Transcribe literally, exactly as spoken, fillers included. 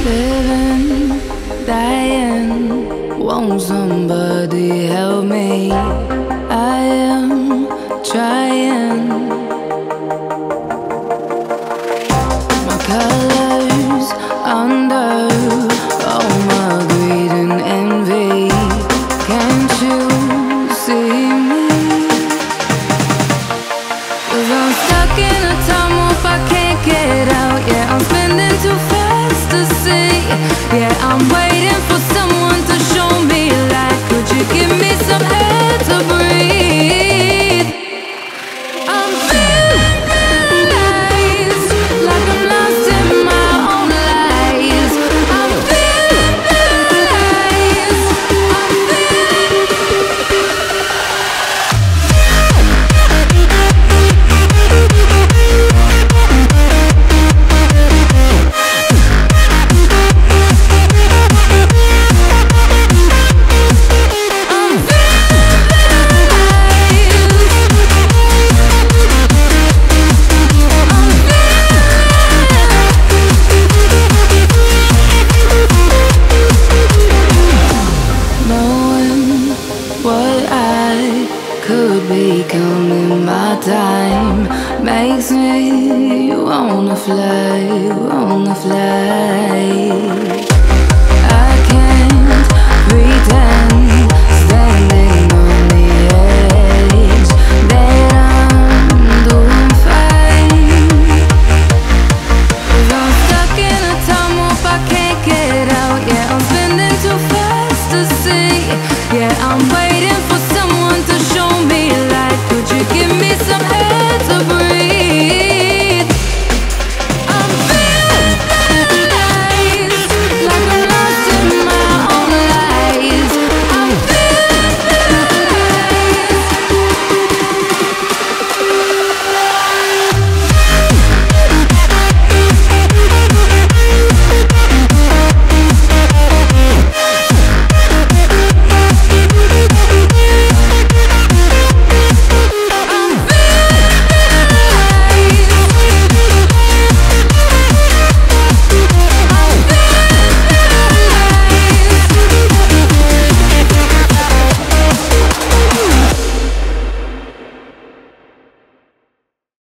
Living, dying, won't somebody help me? I am trying. My colors under all my greed and envy. Can't you see me? 'Cause I'm stuck in a time warp, I can't get out. Yeah, I'm spinning too fast to see. Yeah, I'm waiting for someone to show me light. Could you give me some air to breathe? I'm feeling paralyzed, like I'm lost in my own lies. I'm feeling paralyzed. I'm feeling. What I could become in my time makes me wanna fly, wanna fly.